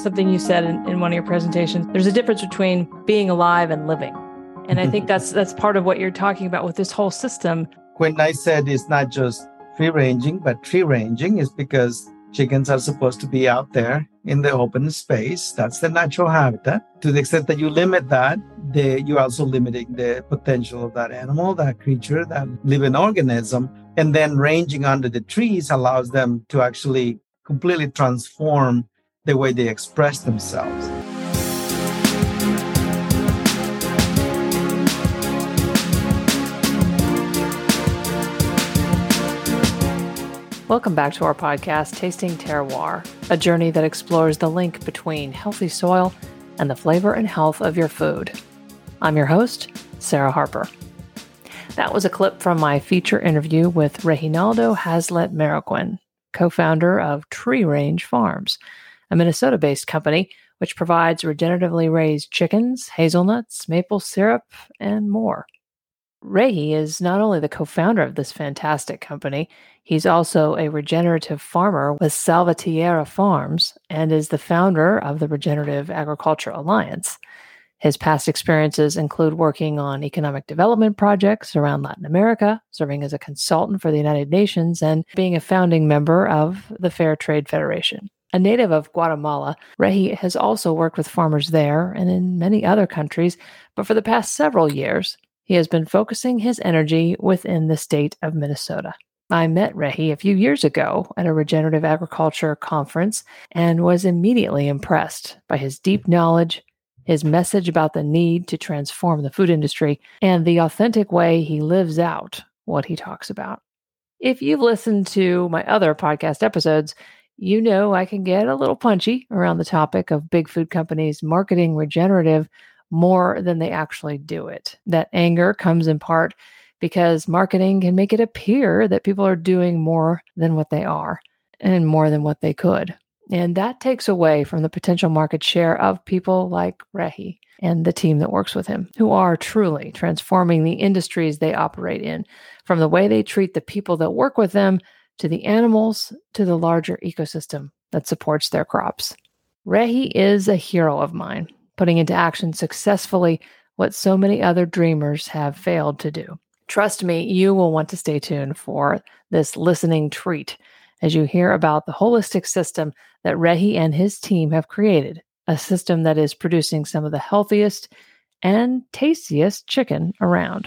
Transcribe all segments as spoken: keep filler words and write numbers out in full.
something you said in, in one of your presentations. There's a difference between being alive and living. And I think that's that's part of what you're talking about with this whole system. When I said it's not just free ranging, but tree ranging, is because chickens are supposed to be out there in the open space. That's the natural habitat. To the extent that you limit that, they, you're also limiting the potential of that animal, that creature, that living organism. And then ranging under the trees allows them to actually completely transform the way they express themselves. Welcome back to our podcast, Tasting Terroir, a journey that explores the link between healthy soil and the flavor and health of your food. I'm your host, Sarah Harper. That was a clip from my feature interview with Reginaldo Hazlet Marroquin, co-founder of Tree Range Farms, a Minnesota-based company which provides regeneratively raised chickens, hazelnuts, maple syrup, and more. Regi is not only the co-founder of this fantastic company, he's also a regenerative farmer with Salvatierra Farms and is the founder of the Regenerative Agriculture Alliance. His past experiences include working on economic development projects around Latin America, serving as a consultant for the United Nations, and being a founding member of the Fair Trade Federation. A native of Guatemala, Regi has also worked with farmers there and in many other countries, but for the past several years, he has been focusing his energy within the state of Minnesota. I met Regi a few years ago at a regenerative agriculture conference and was immediately impressed by his deep knowledge, his message about the need to transform the food industry, and the authentic way he lives out what he talks about. If you've listened to my other podcast episodes, you know I can get a little punchy around the topic of big food companies marketing regenerative more than they actually do it. That anger comes in part because marketing can make it appear that people are doing more than what they are and more than what they could. And that takes away from the potential market share of people like Regi and the team that works with him, who are truly transforming the industries they operate in, from the way they treat the people that work with them to the animals to the larger ecosystem that supports their crops. Regi is a hero of mine, putting into action successfully what so many other dreamers have failed to do. Trust me, you will want to stay tuned for this listening treat as you hear about the holistic system that Regi and his team have created, a system that is producing some of the healthiest and tastiest chicken around.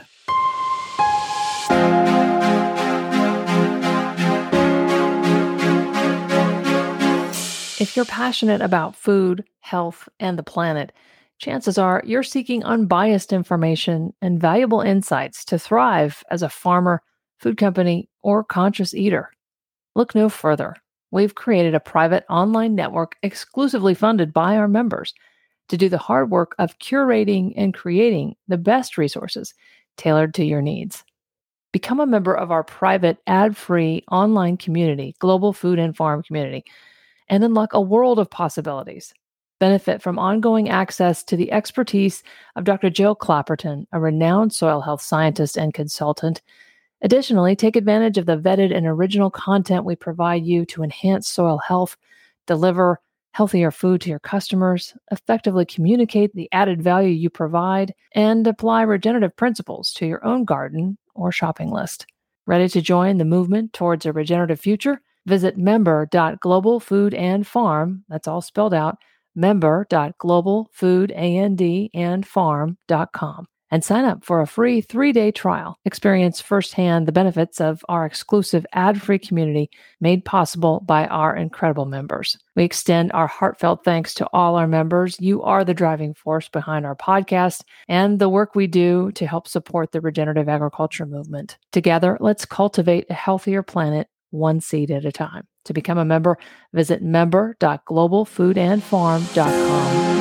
If you're passionate about food, health, and the planet, chances are you're seeking unbiased information and valuable insights to thrive as a farmer, food company, or conscious eater. Look no further. We've created a private online network exclusively funded by our members to do the hard work of curating and creating the best resources tailored to your needs. Become a member of our private ad-free online community, Global Food and Farm Community, and unlock a world of possibilities. Benefit from ongoing access to the expertise of Doctor Jill Clapperton, a renowned soil health scientist and consultant. Additionally, take advantage of the vetted and original content we provide you to enhance soil health, deliver healthier food to your customers, effectively communicate the added value you provide, and apply regenerative principles to your own garden or shopping list. Ready to join the movement towards a regenerative future? Visit member dot global food and farm, that's all spelled out, member dot global food and farm dot com, and sign up for a free three-day trial. Experience firsthand the benefits of our exclusive ad-free community made possible by our incredible members. We extend our heartfelt thanks to all our members. You are the driving force behind our podcast and the work we do to help support the regenerative agriculture movement. Together, let's cultivate a healthier planet one seed at a time. To become a member, visit member dot global food and farm dot com.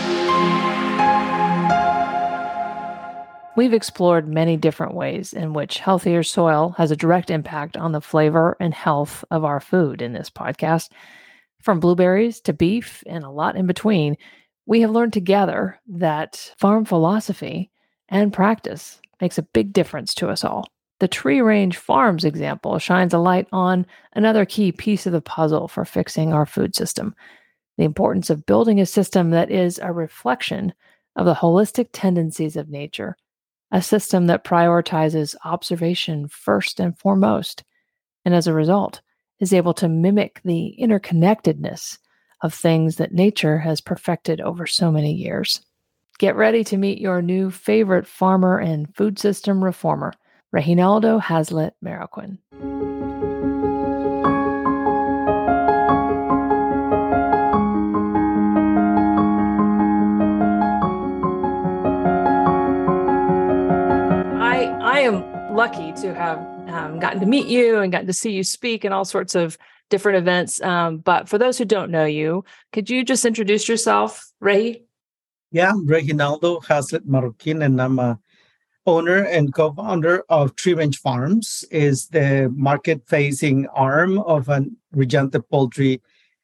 We've explored many different ways in which healthier soil has a direct impact on the flavor and health of our food in this podcast. From blueberries to beef and a lot in between, we have learned together that farm philosophy and practice makes a big difference to us all. The Tree Range Farms example shines a light on another key piece of the puzzle for fixing our food system. the importance of building a system that is a reflection of the holistic tendencies of nature, a system that prioritizes observation first and foremost, and as a result, is able to mimic the interconnectedness of things that nature has perfected over so many years. Get ready to meet your new favorite farmer and food system reformer, Reginaldo Hazlitt Marroquin. I, I am lucky to have um, gotten to meet you and gotten to see you speak in all sorts of different events. Um, but for those who don't know you, could you just introduce yourself, Ray? Yeah, I'm Reginaldo Hazlitt Marroquin, and I'm a owner and co-founder of Tree Range Farms, is the market-facing arm of an Regenta Poultry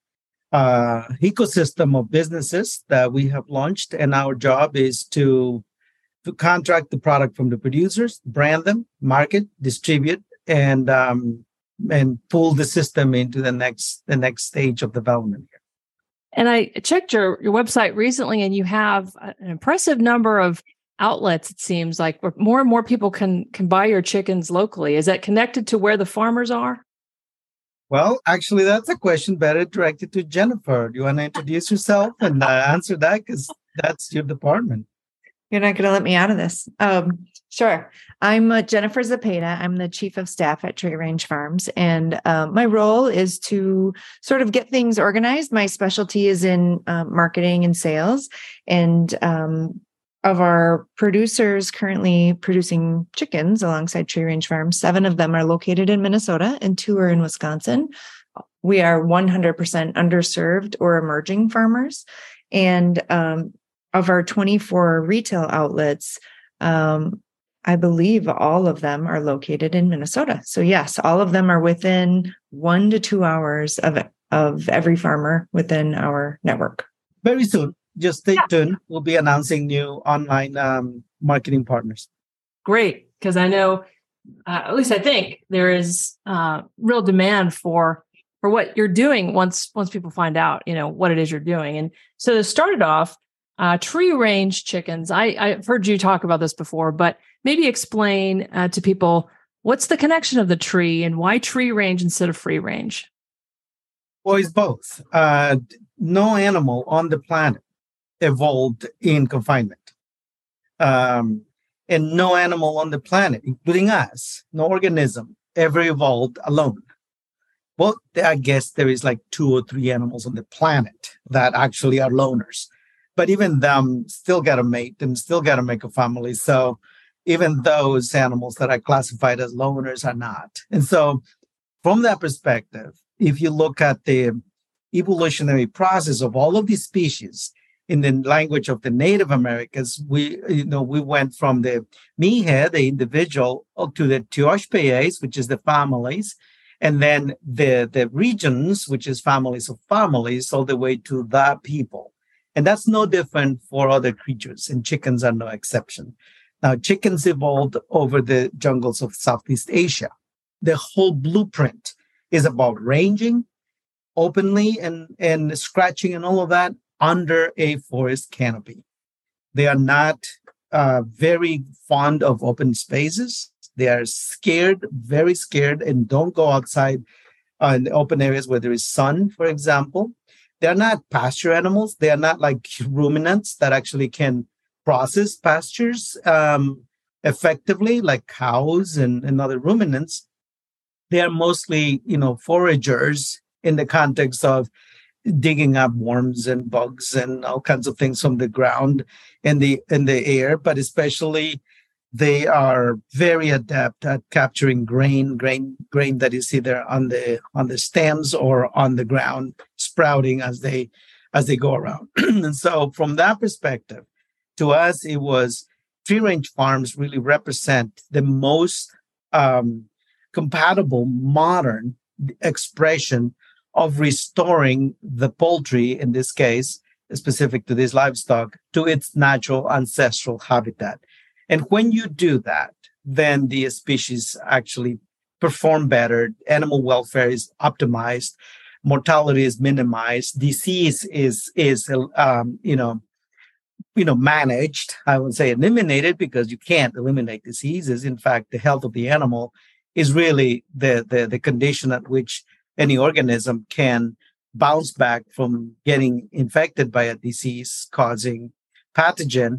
uh, ecosystem of businesses that we have launched. And our job is to, to contract the product from the producers, brand them, market, distribute, and um, and pull the system into the next the next stage of development here. And I checked your, your website recently, and you have an impressive number of outlets, it seems like, where more and more people can can buy your chickens locally. Is that connected to where the farmers are? Well, actually, that's a question better directed to Jennifer. Do you want to introduce yourself and uh, answer that? Because that's your department. You're not going to let me out of this. Um, sure. I'm uh, Jennifer Zepeda. I'm the chief of staff at Tree Range Farms. And uh, my role is to sort of get things organized. My specialty is in uh, marketing and sales. And um, of our producers currently producing chickens alongside Tree Range Farms, seven of them are located in Minnesota and two are in Wisconsin. We are one hundred percent underserved or emerging farmers. And um, of our twenty-four retail outlets, um, I believe all of them are located in Minnesota. So yes, all of them are within one to two hours of, of every farmer within our network. Very soon. Just stay yeah. tuned. We'll be announcing new online um, marketing partners. Great, because I know, uh, at least I think, there is uh, real demand for for what you're doing once once people find out, you know, what it is you're doing. And so to start it off, uh, Tree Range chickens. I, I've heard you talk about this before, but maybe explain uh, to people what's the connection of the tree and why Tree Range instead of free range. Well, it's both. Uh, no animal on the planet evolved in confinement. Um, and no animal on the planet, including us, no organism, ever evolved alone. Well, I guess there is like two or three animals on the planet that actually are loners. But even them still got to mate and still got to make a family. So even those animals that are classified as loners are not. And so from that perspective, if you look at the evolutionary process of all of these species, in the language of the Native Americans, we, you know, we went from the Mihe, the individual, to the Tuoshpeyes, which is the families, and then the, the regions, which is families of families, all the way to the people. And that's no different for other creatures, and chickens are no exception. Now, chickens evolved over the jungles of Southeast Asia. The whole blueprint is about ranging openly and, and scratching and all of that under a forest canopy. They are not uh, very fond of open spaces. They are scared, very scared, and don't go outside uh, in open areas where there is sun, for example. They're not pasture animals. They are not like ruminants that actually can process pastures um, effectively, like cows and, and other ruminants. They are mostly, you know, foragers in the context of digging up worms and bugs and all kinds of things from the ground in the in the air, but especially they are very adept at capturing grain, grain, grain that is either on the on the stems or on the ground, sprouting as they as they go around. And so from that perspective, to us, it was Tree Range Farms really represent the most um, compatible modern expression of restoring the poultry, in this case, specific to this livestock, to its natural ancestral habitat. And when you do that, then the species actually perform better. Animal welfare is optimized. mortality is minimized, disease is is um, you know you know managed. I would say eliminated, because you can't eliminate diseases. In fact, the health of the animal is really the the, the condition at which any organism can bounce back from getting infected by a disease causing pathogen,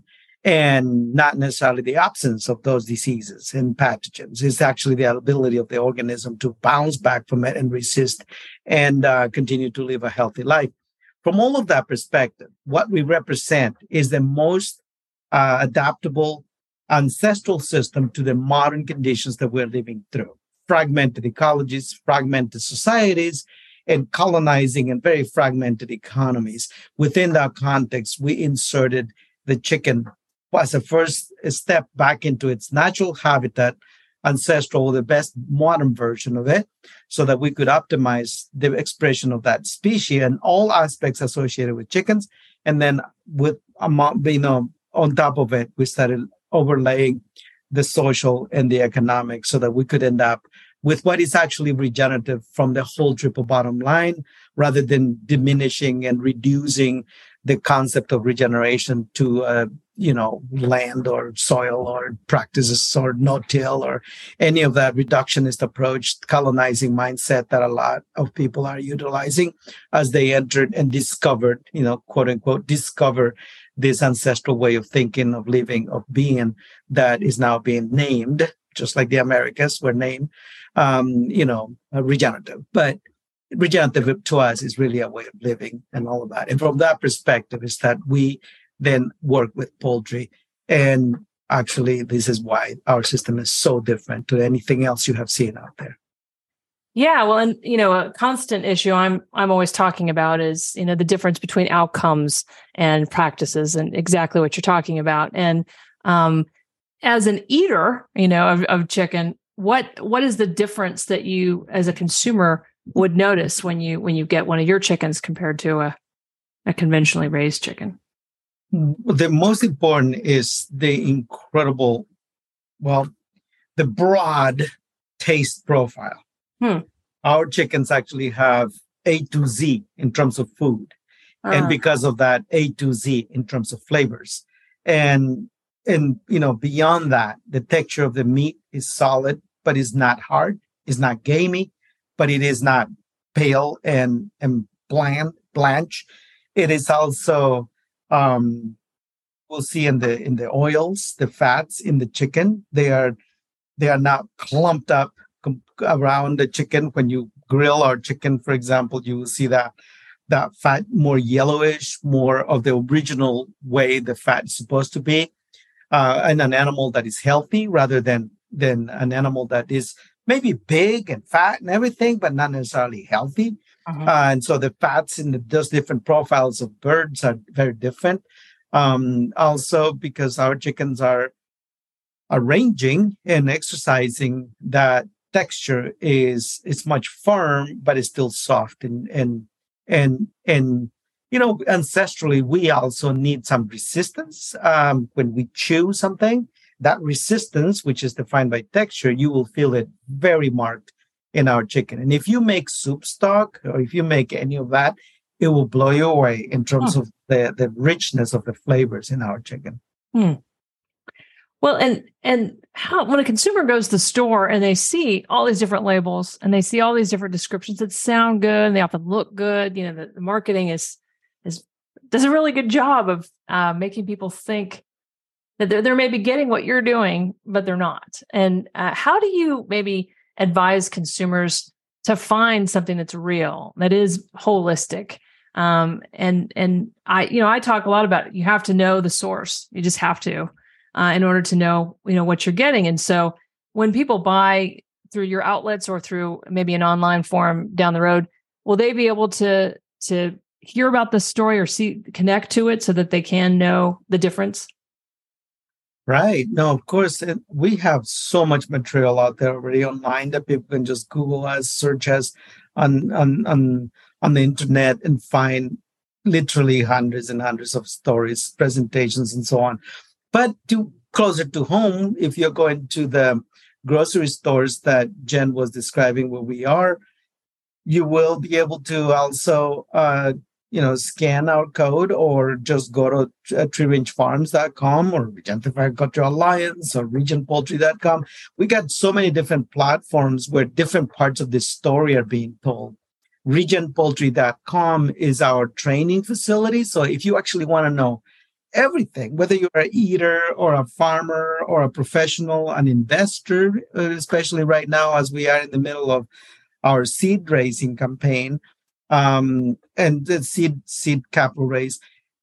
and not necessarily the absence of those diseases and pathogens. It's actually the ability of the organism to bounce back from it and resist and uh, continue to live a healthy life. From all of that perspective, what we represent is the most uh, adaptable ancestral system to the modern conditions that we're living through. Fragmented ecologies, fragmented societies, and colonizing and very fragmented economies. Within that context, we inserted the chicken as a first step back into its natural habitat, ancestral, the best modern version of it, so that we could optimize the expression of that species and all aspects associated with chickens. And then with, you know, on top of it, we started overlaying the social and the economic, so that we could end up with what is actually regenerative from the whole triple bottom line, rather than diminishing and reducing the concept of regeneration to, uh, you know, land or soil or practices or no-till or any of that reductionist approach, colonizing mindset that a lot of people are utilizing as they entered and discovered, you know, quote unquote, discover this ancestral way of thinking, of living, of being that is now being named, just like the Americas were named, um, you know, regenerative. But regenerative to us is really a way of living and all of that. And from that perspective is that we then work with poultry. And actually, this is why our system is so different to anything else you have seen out there. Yeah, well, and you know, a constant issue I'm I'm always talking about is, you know, the difference between outcomes and practices, and exactly what you're talking about. And um, as an eater, you know, of, of chicken, what what is the difference that you, as a consumer, would notice when you when you get one of your chickens compared to a a conventionally raised chicken? The most important is the incredible, well, the broad taste profile. Hmm. Our chickens actually have A to Z in terms of food. Uh. And because of that, A to Z in terms of flavors. And, and, you know, beyond that, the texture of the meat is solid, but is not hard, is not gamey, but it is not pale and, and bland, blanch. It is also, um, we'll see in the, in the oils, the fats in the chicken, they are, they are not clumped up around the chicken. When you grill our chicken, for example, you will see that that fat more yellowish, more of the original way the fat is supposed to be, uh, and an animal that is healthy rather than than an animal that is maybe big and fat and everything, but not necessarily healthy. Uh-huh. Uh, and so the fats in the, those different profiles of birds are very different. Um, also, because our chickens are are ranging and exercising, that texture is is much firm, but it's still soft. And and and and you know, ancestrally, we also need some resistance um, when we chew something. That resistance, which is defined by texture, you will feel it very marked in our chicken. And if you make soup stock, or if you make any of that, it will blow you away in terms oh. of the the richness of the flavors in our chicken. Hmm. Well, and and how when a consumer goes to the store and they see all these different labels and they see all these different descriptions that sound good and they often look good, you know, the, the marketing is is does a really good job of uh, making people think that they're, they're maybe getting what you're doing, but they're not. And uh, how do you maybe advise consumers to find something that's real, that is holistic? Um, and and I, you know, I talk a lot about it. You have to know the source. You just have to. Uh, in order to know, you know, what you're getting. And so when people buy through your outlets or through maybe an online forum down the road, will they be able to to hear about the story or see connect to it so that they can know the difference? Right. No, of course. We have so much material out there already online that people can just Google us, search us on on on, on the internet and find literally hundreds and hundreds of stories, presentations, and so on. But to closer to home, if you're going to the grocery stores that Jen was describing where we are, You will be able to also, uh, you know, scan our code or just go to uh, tree range farms dot com or Regenerative Agriculture Alliance or region poultry dot com. We got so many different platforms where different parts of this story are being told. region poultry dot com is our training facility. So if you actually want to know everything, whether you're an eater or a farmer or a professional, an investor, uh, especially right now as we are in the middle of our seed raising campaign um, and the seed seed capital raise,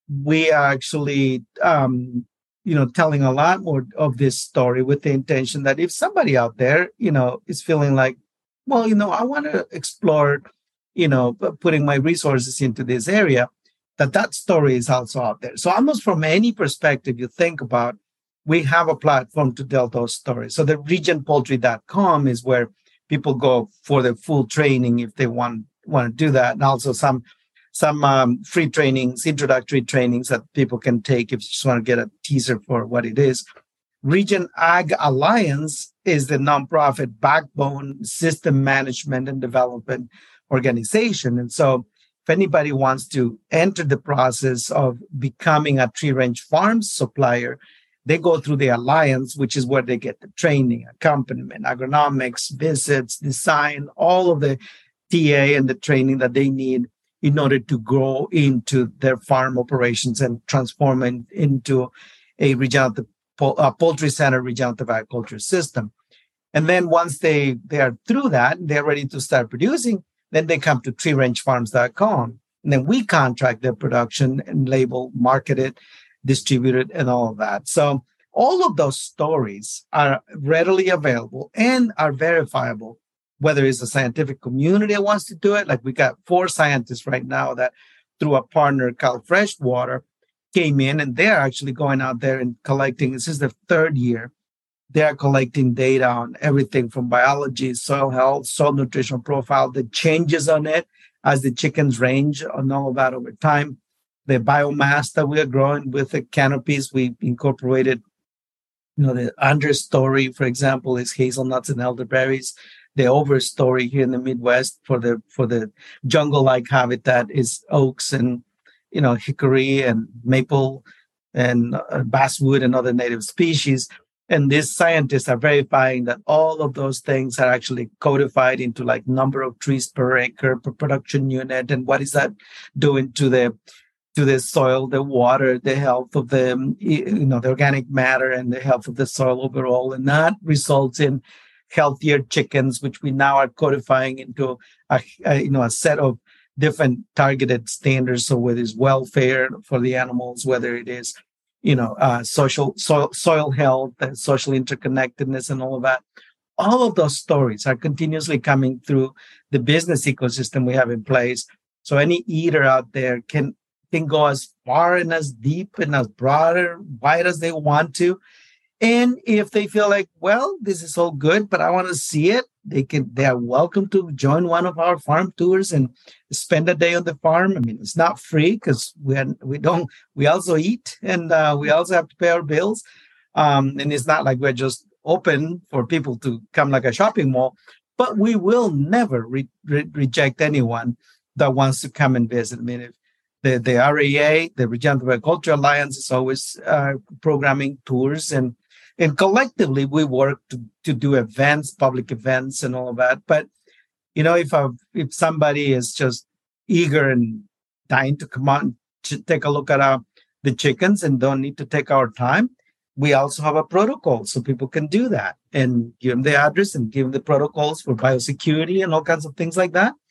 we are actually um, you know telling a lot more of this story with the intention that if somebody out there you know is feeling like, well, you know, I want to explore, you know, putting my resources into this area, that that story is also out there. So almost from any perspective you think about, we have a platform to tell those stories. So the region poultry dot com is where people go for the full training if they want want to do that, and also some some um, free trainings, introductory trainings that people can take if you just want to get a teaser for what it is. Region Ag Alliance is the nonprofit backbone system management and development organization. And so if anybody wants to enter the process of becoming a tree range farms supplier, they go through the alliance, which is where they get the training, accompaniment, agronomics, visits, design, all of the T A and the training that they need in order to grow into their farm operations and transform it into a regenerative uh, poultry center regenerative agriculture system. And then once they, they are through that, they're ready to start producing, then they come to tree range farms dot com. And then we contract their production and label, market it, distribute it, and all of that. So all of those stories are readily available and are verifiable, whether it's a scientific community that wants to do it. Like we got four scientists right now that through a partner, Cal Freshwater, came in and they're actually going out there and collecting. This is the third year. They're collecting data on everything from biology, soil health, soil nutritional profile, the changes on it as the chickens range and all of that over time. The biomass that we are growing with the canopies, we incorporated, you know, the understory, for example, is hazelnuts and elderberries. The overstory here in the Midwest for the for the jungle-like habitat is oaks and, you know, hickory and maple and uh, basswood and other native species. And these scientists are verifying that all of those things are actually codified into like number of trees per acre per production unit, and what is that doing to the to the soil, the water, the health of the you know the organic matter and the health of the soil overall, and that results in healthier chickens, which we now are codifying into a, a you know a set of different targeted standards. So whether it's welfare for the animals, whether it is you know, uh, social soil, soil health, and social interconnectedness, and all of that. All of those stories are continuously coming through the business ecosystem we have in place. So any eater out there can can go as far and as deep and as broad or wide as they want to. And if they feel like, well, this is all good, but I want to see it, they can. They are welcome to join one of our farm tours and spend a day on the farm. I mean, it's not free because we are, we don't. We also eat and uh, we also have to pay our bills. Um, and it's not like we're just open for people to come like a shopping mall. But we will never re- re- reject anyone that wants to come and visit. I mean, if the the R A A, the Regenerative Agriculture Alliance, is always uh, programming tours and. And collectively, we work to, to do events, public events, and all of that. But you know, if a, if somebody is just eager and dying to come on to take a look at our, the chickens and don't need to take our time, we also have a protocol so people can do that and give them the address and give them the protocols for biosecurity and all kinds of things like that.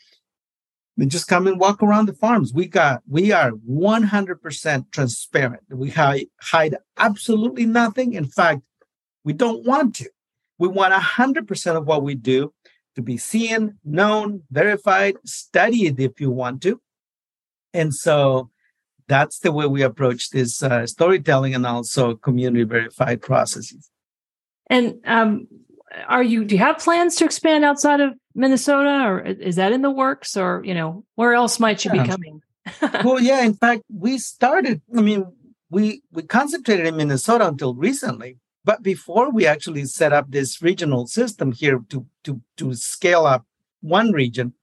And just come and walk around the farms. We got we are one hundred percent transparent. We hide, hide absolutely nothing. In fact, we don't want to. We want one hundred percent of what we do to be seen, known, verified, studied if you want to. And so that's the way we approach this uh, storytelling and also community verified processes. And um, are you, do you have plans to expand outside of Minnesota, or is that in the works, or, you know, where else might you yeah. be coming? Well, yeah, in fact, we started, I mean, we, we concentrated in Minnesota until recently. But before we actually set up this regional system here to, to, to scale up one region,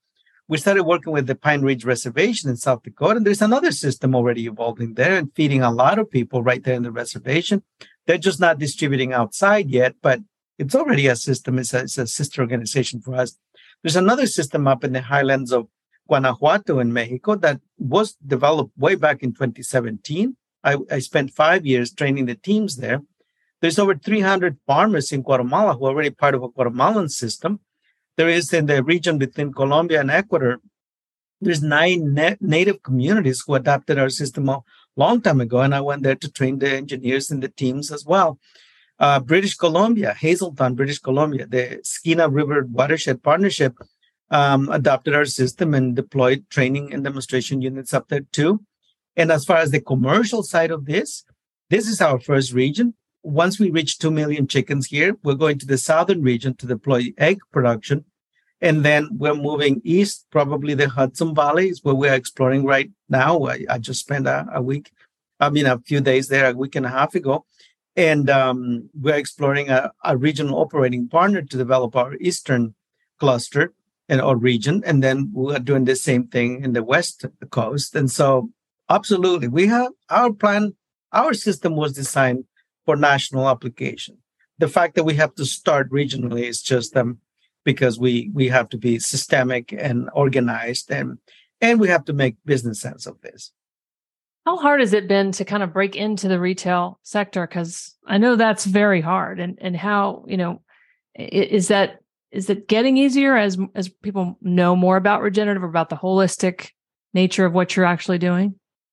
we started working with the Pine Ridge Reservation in South Dakota. And there's another system already evolving there and feeding a lot of people right there in the reservation. They're just not distributing outside yet, but it's already a system. It's a, it's a sister organization for us. There's another system up in the highlands of Guanajuato in Mexico that was developed way back in twenty seventeen. I, I spent five years training the teams there. There's over three hundred farmers in Guatemala who are already part of a Guatemalan system. There is in the region between Colombia and Ecuador, there's nine na- native communities who adopted our system a long time ago, and I went there to train the engineers and the teams as well. Uh, British Columbia, Hazelton, British Columbia, the Skeena River Watershed Partnership um, adopted our system and deployed training and demonstration units up there too. And as far as the commercial side of this, this is our first region. Once we reach two million chickens here, we're going to the southern region to deploy egg production. And then we're moving east, probably the Hudson Valley is where we're exploring right now. I, I just spent a, a week, I mean, a few days there, a week and a half ago. And um, we're exploring a, a regional operating partner to develop our eastern cluster and our region. And then we're doing the same thing in the west coast. And so absolutely, we have our plan, our system was designed for national application. The fact that we have to start regionally is just um, because we we have to be systemic and organized, and and we have to make business sense of this. How hard has it been to kind of break into the retail sector? Because I know that's very hard. And and how, you know, is that is it getting easier as as people know more about regenerative, or about the holistic nature of what you're actually doing?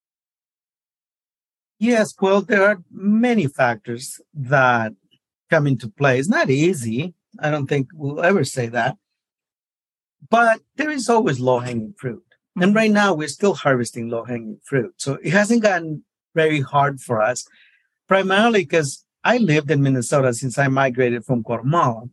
Yes, well, there are many factors that come into play. It's not easy. I don't think we'll ever say that. But there is always low-hanging fruit. Mm-hmm. And right now, we're still harvesting low-hanging fruit. So it hasn't gotten very hard for us, primarily because I lived in Minnesota since I migrated from Guatemala.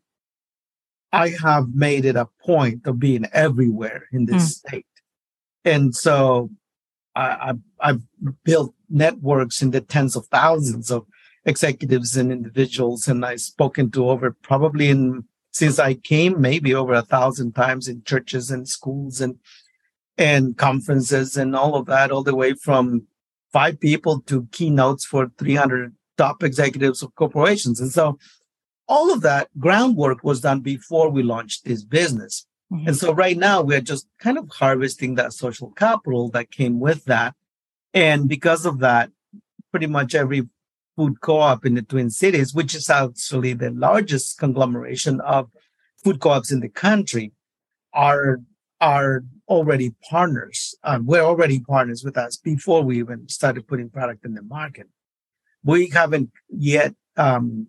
I have made it a point of being everywhere in this mm. state. And so I, I, I've built networks in the tens of thousands of executives and individuals, and I've spoken to over probably in since I came maybe over a thousand times in churches and schools and and conferences and all of that, all the way from five people to keynotes for three hundred top executives of corporations. And so all of that groundwork was done before we launched this business. Mm-hmm. And so right now we're just kind of harvesting that social capital that came with that. And because of that, pretty much every food co-op in the Twin Cities, which is actually the largest conglomeration of food co-ops in the country, are, are already partners. Um, we're already partners with us before we even started putting product in the market. We haven't yet um,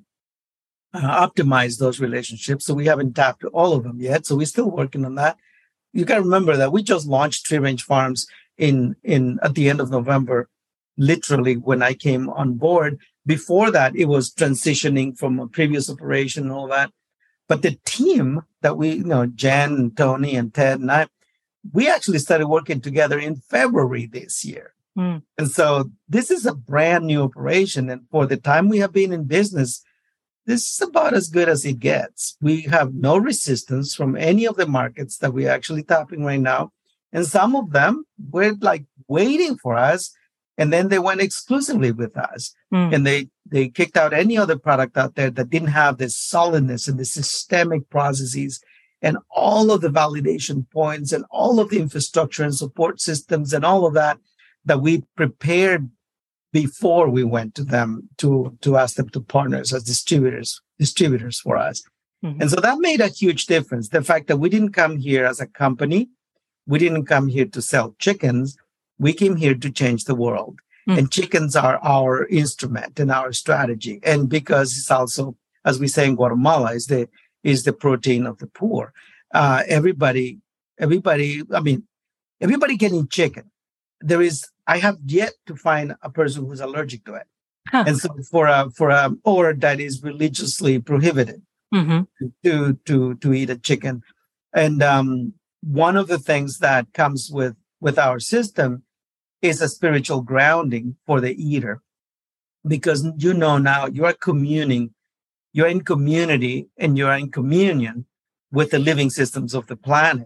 uh, optimized those relationships, so we haven't tapped all of them yet. So we're still working on that. You got to remember that we just launched Tree Range Farms in in at the end of November, literally when I came on board. Before that, it was transitioning from a previous operation and all that. But the team that we, you know, Jen and Tony and Ted and I, we actually started working together in February this year. Mm. And so this is a brand new operation. And for the time we have been in business, this is about as good as it gets. We have no resistance from any of the markets that we're actually tapping right now. And some of them were like waiting for us. And then they went exclusively with us. Mm. And they, they kicked out any other product out there that didn't have this solidness and the systemic processes and all of the validation points and all of the infrastructure and support systems and all of that that we prepared before we went to them to, to ask them to partners as distributors, distributors for us. Mm-hmm. And so that made a huge difference. The fact that we didn't come here as a company, we didn't come here to sell chickens. We came here to change the world. Mm. And chickens are our instrument and our strategy. And because it's also, as we say in Guatemala, is the is the protein of the poor. Uh, everybody, everybody, I mean, everybody can eat chicken. There is, I have yet to find a person who's allergic to it. Huh. And so for a, for a, or that is religiously prohibited mm-hmm. to, to, to eat a chicken. And um, one of the things that comes with, with our system is a spiritual grounding for the eater, because you know now you are communing, you're in community and you're in communion with the living systems of the planet.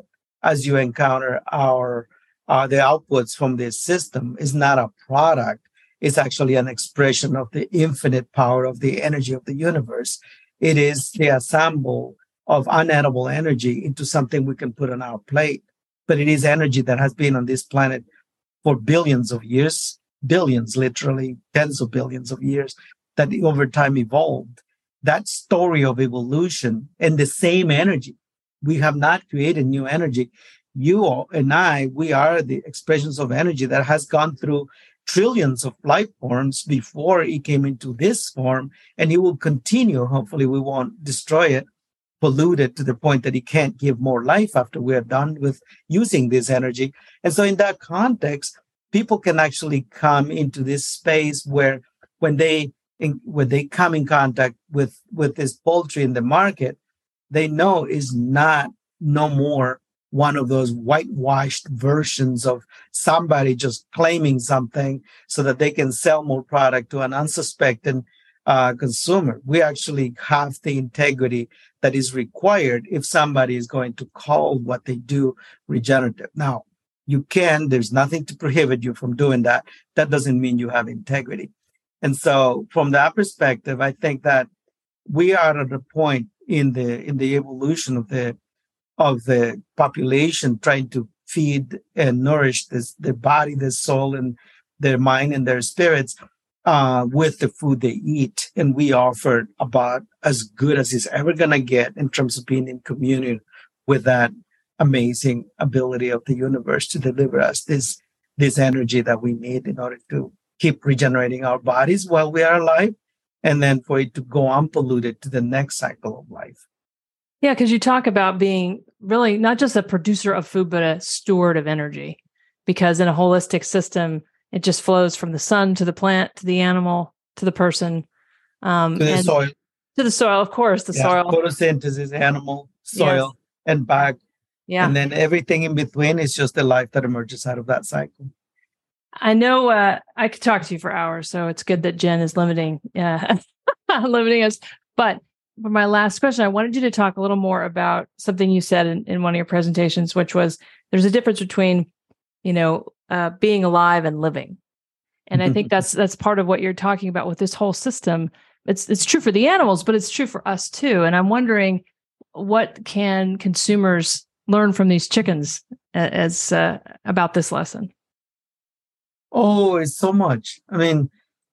as you encounter our uh, the outputs from this system is not a product. It's actually an expression of the infinite power of the energy of the universe. It is the ensemble of unedible energy into something we can put on our plate. But it is energy that has been on this planet for billions of years, billions, literally tens of billions of years, that over time evolved. That story of evolution and the same energy. We have not created new energy. You all and I, we are the expressions of energy that has gone through trillions of life forms before it came into this form, and it will continue. Hopefully, we won't destroy it, pollute it to the point that it can't give more life after we are done with using this energy. And so in that context, people can actually come into this space where when they in, when they come in contact with, with this poultry in the market, they know is not no more one of those whitewashed versions of somebody just claiming something so that they can sell more product to an unsuspecting uh, consumer. We actually have the integrity that is required if somebody is going to call what they do regenerative. Now, you can, there's nothing to prohibit you from doing that. That doesn't mean you have integrity. And so from that perspective, I think that we are at a point in the in the evolution of the of the population trying to feed and nourish this their body, their soul, and their mind and their spirits uh, with the food they eat. And we offer about as good as it's ever going to get in terms of being in communion with that amazing ability of the universe to deliver us this, this energy that we need in order to keep regenerating our bodies while we are alive, and then for it to go unpolluted to the next cycle of life. Yeah, because you talk about being really not just a producer of food, but a steward of energy. Because in a holistic system, it just flows from the sun to the plant, to the animal, to the person. Um, to the and soil. To the soil, of course, the yeah, soil. Photosynthesis, animal, soil, yes. and back. Yeah. And then everything in between is just the life that emerges out of that cycle. I know uh, I could talk to you for hours, so it's good that Jen is limiting uh, limiting us. But for my last question, I wanted you to talk a little more about something you said in, in one of your presentations, which was there's a difference between, you know, uh, being alive and living. And I think that's that's part of what you're talking about with this whole system. It's it's true for the animals, but it's true for us too. And I'm wondering, what can consumers learn from these chickens as uh, about this lesson? Oh, it's so much. I mean,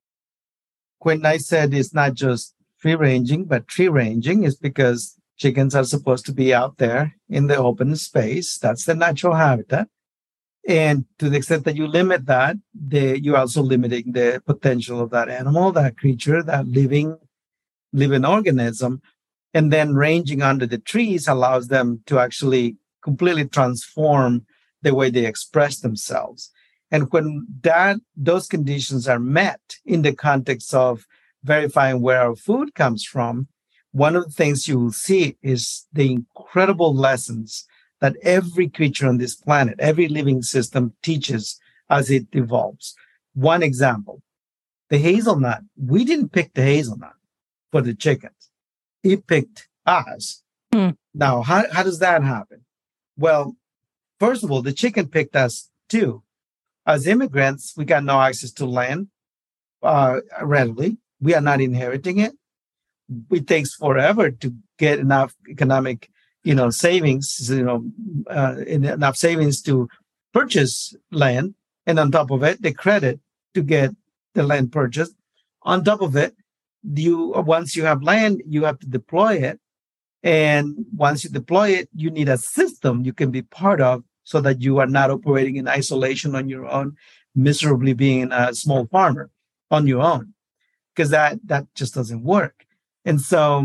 when I said it's not just free ranging, but tree ranging, is because chickens are supposed to be out there in the open space. That's the natural habitat. And to the extent that you limit that, the, you're also limiting the potential of that animal, that creature, that living, living organism. And then ranging under the trees allows them to actually completely transform the way they express themselves. And when that those conditions are met in the context of verifying where our food comes from, one of the things you will see is the incredible lessons that every creature on this planet, every living system teaches as it evolves. One example, the hazelnut. We didn't pick the hazelnut for the chickens. It picked us. Hmm. Now, how, how does that happen? Well, first of all, the chicken picked us too. As immigrants, we got no access to land uh, readily. We are not inheriting it. It takes forever to get enough economic, you know, savings, you know, uh, enough savings to purchase land. And on top of it, the credit to get the land purchased. On top of it, you once you have land, you have to deploy it. And once you deploy it, you need a system you can be part of, so that you are not operating in isolation on your own, miserably being a small farmer on your own, because that, that just doesn't work. And so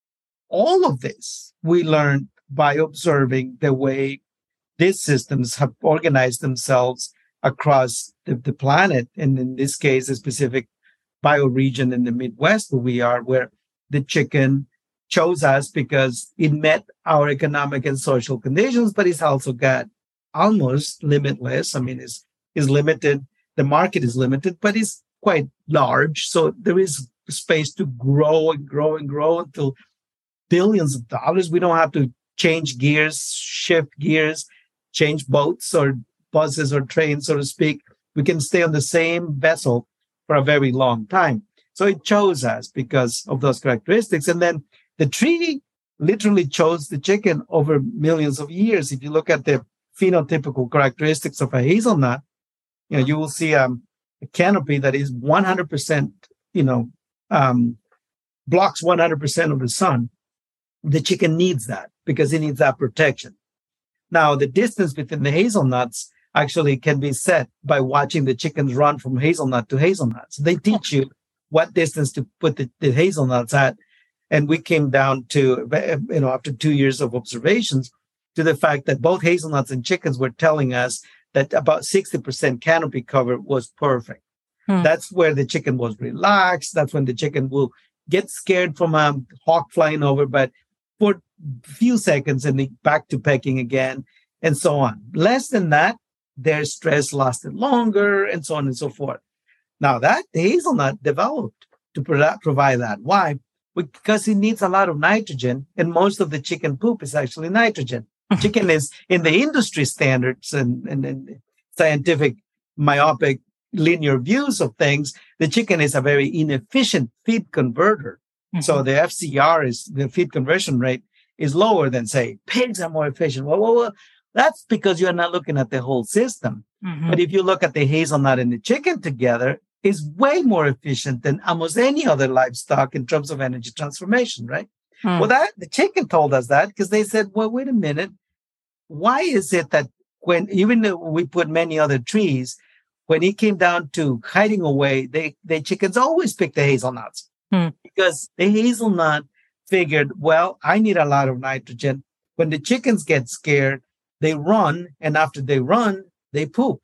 all of this we learned by observing the way these systems have organized themselves across the, the planet. And in this case, a specific bioregion in the Midwest where we are, where the chicken chose us because it met our economic and social conditions, but it's also got almost limitless. I mean, it's, is limited. The market is limited, but it's quite large. So there is space to grow and grow and grow until billions of dollars. We don't have to change gears, shift gears, change boats or buses or trains, so to speak. We can stay on the same vessel for a very long time. So it chose us because of those characteristics. And then the tree literally chose the chicken over millions of years. If you look at the phenotypical characteristics of a hazelnut, you know, you will see um, a canopy that is one hundred percent, you know, um, blocks one hundred percent of the sun. The chicken needs that because it needs that protection. Now, the distance between the hazelnuts actually can be set by watching the chickens run from hazelnut to hazelnut. So they teach you what distance to put the, the hazelnuts at. And we came down to, you know, after two years of observations, to the fact that both hazelnuts and chickens were telling us that about sixty percent canopy cover was perfect. Hmm. That's where the chicken was relaxed. That's when the chicken will get scared from a hawk flying over, but for a few seconds and then back to pecking again, and so on. Less than that, their stress lasted longer, and so on and so forth. Now that the hazelnut developed to pro- provide that. Why? Because it needs a lot of nitrogen, and most of the chicken poop is actually nitrogen. Chicken is, in the industry standards and, and, and scientific myopic linear views of things, the chicken is a very inefficient feed converter. Mm-hmm. So the F C R is, the feed conversion rate is lower than, say, pigs are more efficient. Well, well, well that's because you're not looking at the whole system. Mm-hmm. But if you look at the hazelnut and the chicken together, it's way more efficient than almost any other livestock in terms of energy transformation, right? Mm. Well, that the chicken told us that because they said, well, wait a minute. Why is it that when, even though we put many other trees, when it came down to hiding away, they, the chickens always pick the hazelnuts mm. because the hazelnut figured, well, I need a lot of nitrogen. When the chickens get scared, they run. And after they run, they poop.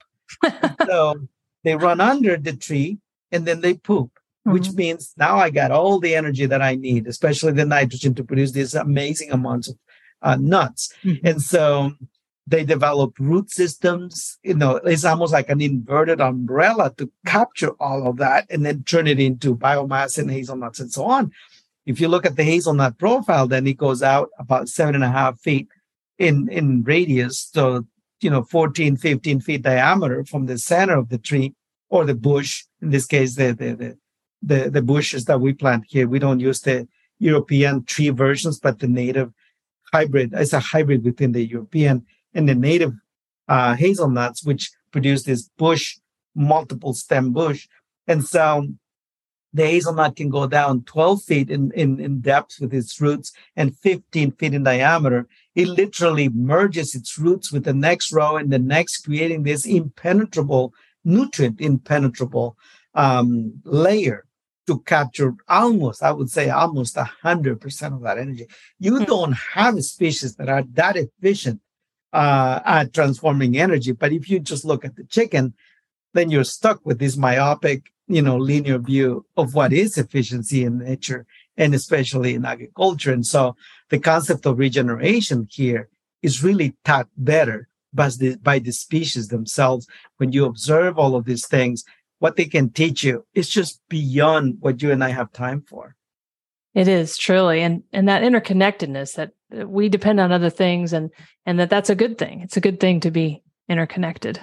So they run under the tree and then they poop, mm-hmm. which means now I got all the energy that I need, especially the nitrogen to produce these amazing amounts of uh, nuts. Mm-hmm. And so they develop root systems. You know, it's almost like an inverted umbrella to capture all of that and then turn it into biomass and hazelnuts and so on. If you look at the hazelnut profile, then it goes out about seven and a half feet in, in radius. So, you know, fourteen, fifteen feet diameter from the center of the tree or the bush. In this case, the, the, the, the, the bushes that we plant here. We don't use the European tree versions, but the native hybrid. It's a hybrid between the European and the native uh, hazelnuts, which produce this bush, multiple stem bush. And so the hazelnut can go down twelve feet in, in, in depth with its roots and fifteen feet in diameter. It literally merges its roots with the next row and the next, creating this impenetrable, nutrient impenetrable um, layer to capture almost, I would say, almost one hundred percent of that energy. You don't have species that are that efficient uh, at transforming energy. But if you just look at the chicken, then you're stuck with this myopic, you know, linear view of what is efficiency in nature, and especially in agriculture. And so the concept of regeneration here is really taught better by the, by the species themselves. When you observe all of these things, what they can teach you is just beyond what you and I have time for. It is truly. And, and that interconnectedness that we depend on other things, and, and that that's a good thing. It's a good thing to be interconnected.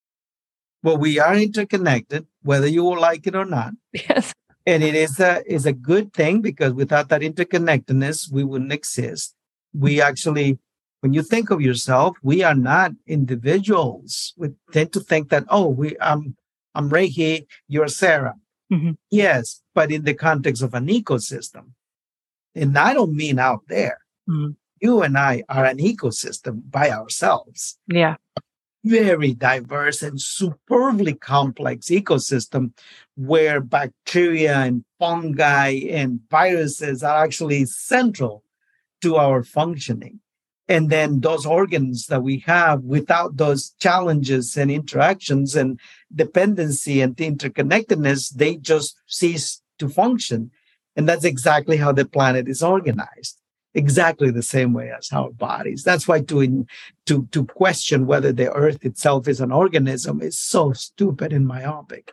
Well, we are interconnected, whether you will like it or not. Yes. And it is a, is a good thing, because without that interconnectedness, we wouldn't exist. We actually, when you think of yourself, we are not individuals. We tend to think that, oh, we, I'm, I'm Reiki, you're Sarah. Mm-hmm. Yes, but in the context of an ecosystem. And I don't mean out there. Mm-hmm. You and I are an ecosystem by ourselves. Yeah. Very diverse and superbly complex ecosystem where bacteria and fungi and viruses are actually central to our functioning. And then those organs that we have, without those challenges and interactions and dependency and interconnectedness, they just cease to function. And that's exactly how the planet is organized. Exactly the same way as our bodies. That's why to, to, to question whether the earth itself is an organism is so stupid and myopic.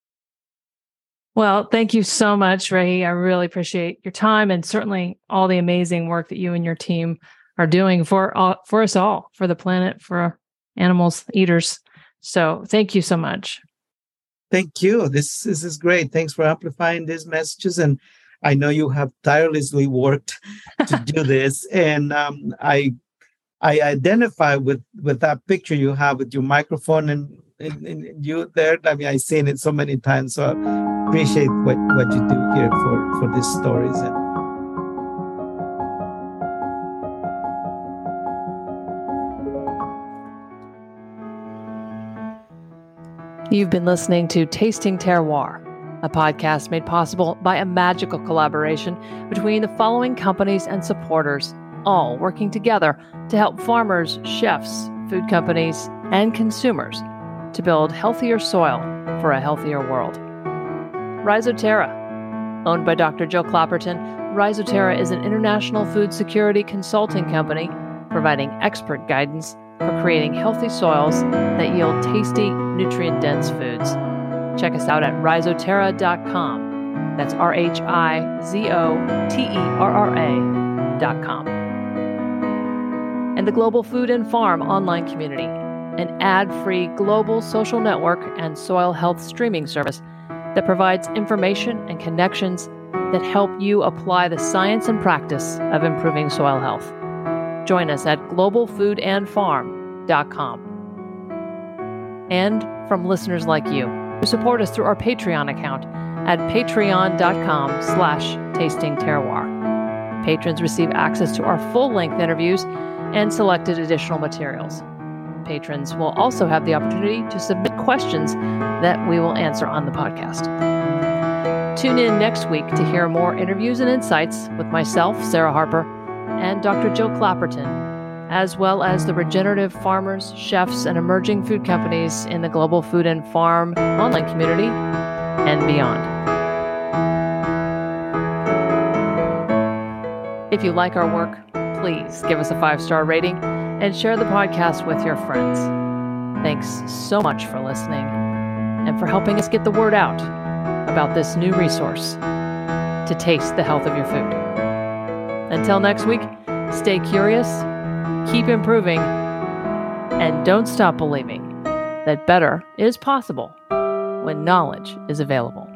Well, thank you so much, Ray. I really appreciate your time, and certainly all the amazing work that you and your team are doing for all, for us all, for the planet, for animals, eaters. So thank you so much. Thank you. This, this is great. Thanks for amplifying these messages. And I know you have tirelessly worked to do this. And um, I I identify with, with that picture you have with your microphone and, and, and you there. I mean, I've seen it so many times. So I appreciate what, what you do here for, for these stories. And You've been listening to Tasting Terroir, a podcast made possible by a magical collaboration between the following companies and supporters, all working together to help farmers, chefs, food companies, and consumers to build healthier soil for a healthier world. Rhizoterra. Owned by Doctor Jill Clapperton, Rhizoterra is an international food security consulting company providing expert guidance for creating healthy soils that yield tasty, nutrient-dense foods. Check us out at rhizoterra dot com. That's R H I Z O T E R R A dot com. And the Global Food and Farm online community, an ad-free global social network and soil health streaming service that provides information and connections that help you apply the science and practice of improving soil health. Join us at global food and farm dot com. And from listeners like you who support us through our Patreon account at patreon dot com slash tasting terroir. Patrons receive access to our full-length interviews and selected additional materials. Patrons will also have the opportunity to submit questions that we will answer on the podcast. Tune in next week to hear more interviews and insights with myself, Sarah Harper, and Doctor Jill Clapperton, as well as the regenerative farmers, chefs, and emerging food companies in the Global Food and Farm online community and beyond. If you like our work, please give us a five-star rating and share the podcast with your friends. Thanks so much for listening and for helping us get the word out about this new resource to taste the health of your food. Until next week, stay curious, keep improving, and don't stop believing that better is possible when knowledge is available.